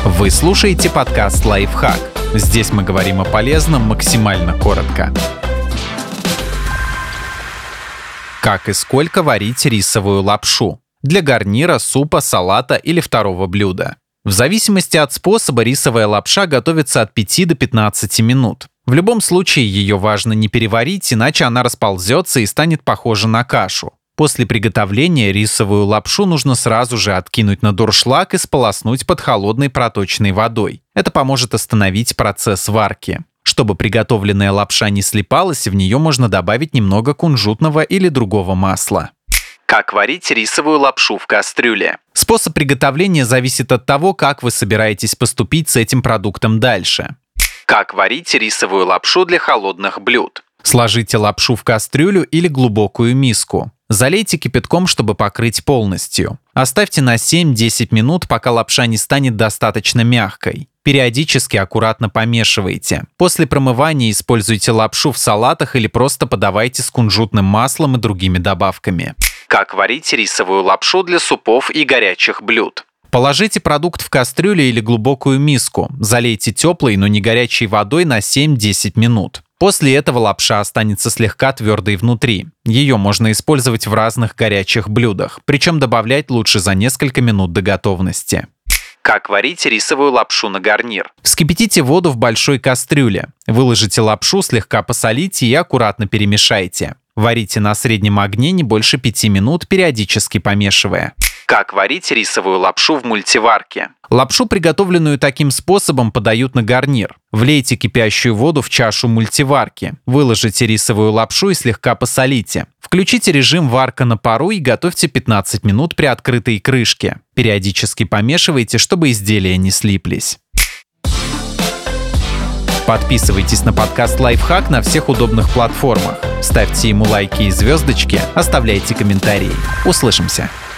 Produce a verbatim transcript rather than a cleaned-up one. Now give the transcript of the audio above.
Вы слушаете подкаст «Лайфхак». Здесь мы говорим о полезном максимально коротко. Как и сколько варить рисовую лапшу? Для гарнира, супа, салата или второго блюда. В зависимости от способа рисовая лапша готовится от пяти до пятнадцати минут. В любом случае ее важно не переварить, иначе она расползется и станет похожа на кашу. После приготовления рисовую лапшу нужно сразу же откинуть на дуршлаг и сполоснуть под холодной проточной водой. Это поможет остановить процесс варки. Чтобы приготовленная лапша не слипалась, в нее можно добавить немного кунжутного или другого масла. Как варить рисовую лапшу в кастрюле? Способ приготовления зависит от того, как вы собираетесь поступить с этим продуктом дальше. Как варить рисовую лапшу для холодных блюд? Сложите лапшу в кастрюлю или глубокую миску. Залейте кипятком, чтобы покрыть полностью. Оставьте на семь-десять минут, пока лапша не станет достаточно мягкой. Периодически аккуратно помешивайте. После промывания используйте лапшу в салатах или просто подавайте с кунжутным маслом и другими добавками. Как варить рисовую лапшу для супов и горячих блюд? Положите продукт в кастрюлю или глубокую миску. Залейте теплой, но не горячей водой на семь-десять минут. После этого лапша останется слегка твердой внутри. Ее можно использовать в разных горячих блюдах, причем добавлять лучше за несколько минут до готовности. Как варить рисовую лапшу на гарнир? Вскипятите воду в большой кастрюле. Выложите лапшу, слегка посолите и аккуратно перемешайте. Варите на среднем огне не больше пяти минут, периодически помешивая. Как варить рисовую лапшу в мультиварке? Лапшу, приготовленную таким способом, подают на гарнир. Влейте кипящую воду в чашу мультиварки. Выложите рисовую лапшу и слегка посолите. Включите режим варка на пару и готовьте пятнадцать минут при открытой крышке. Периодически помешивайте, чтобы изделия не слиплись. Подписывайтесь на подкаст «Лайфхак» на всех удобных платформах. Ставьте ему лайки и звездочки, оставляйте комментарии. Услышимся!